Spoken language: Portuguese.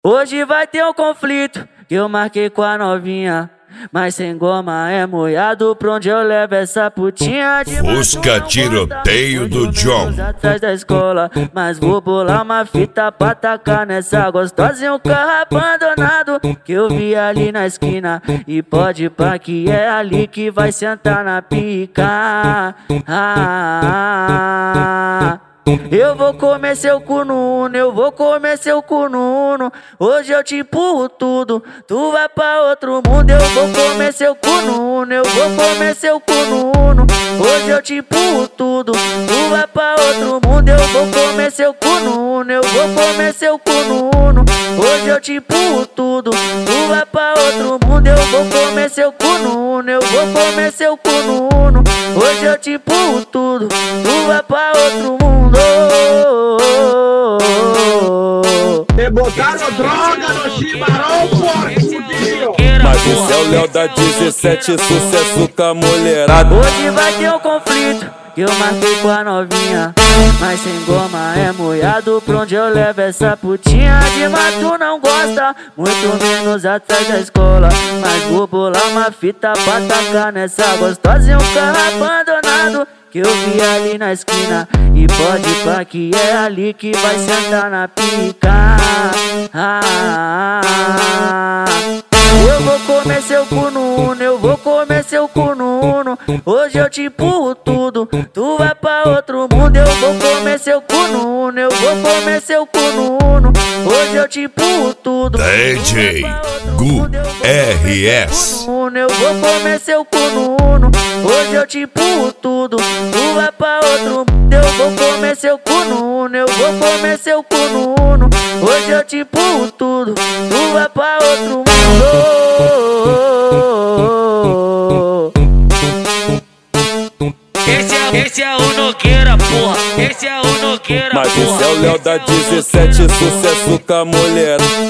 Hoje vai ter um conflito que eu marquei com a novinha, mas sem goma é moiado, pra onde eu levo essa putinha de Fusca tiroteio do John. Atrás da escola, mas vou bolar uma fita pra tacar nessa gostosa em um carro abandonado que eu vi ali na esquina. E pode pá que é ali que vai sentar na pica. Eu vou comer seu cu no uno, eu vou comer seu cu no uno. Hoje eu te empurro tudo, tu vai pra outro mundo. Eu vou comer seu cu no uno, eu vou comer seu cu no uno. Hoje eu te empurro tudo, tu vai pra outro mundo. Eu vou comer seu cu no uno, eu vou comer seu cu no uno. Hoje eu te empurro tudo, tu vai pra outro mundo. Eu vou comer seu cu no uno, eu vou comer seu cu no uno. Hoje eu te empurro tudo, tu vai pra outro mundo. E botaram droga no chimarrão, porcudinho. Mas esse é o Léo da 17, sucesso com a mulherada. Hoje vai ter um conflito que eu marquei com a novinha, mas sem goma é moiado, pra onde eu levo essa putinha de mato não gosta, muito menos atrás da escola. Mas vou bolar uma fita pra tacar nessa gostosa em um carro abandonado que eu vi ali na esquina. E pode pá que é ali que vai sentar na pica. Eu vou comer seu cu no uno, eu vou comer seu cu no uno. Hoje eu te empurro tudo, tu vai pra outro mundo. Eu vou comer seu cu no uno, eu vou comer seu cu no uno. Hoje eu te empurro tudo, DJ Gu RS. eu vou comer seu cu no uno. Hoje eu te empurro tudo, tu vai pra outro mundo. Eu vou comer seu cu no uno, eu vou comer seu cu no uno. Hoje eu te empurro tudo, tu vai pra outro mundo. Esse é o Nogueira, porra. Esse é o Nogueira, porra. Mas esse é o Léo da 17, sucesso com a mulher.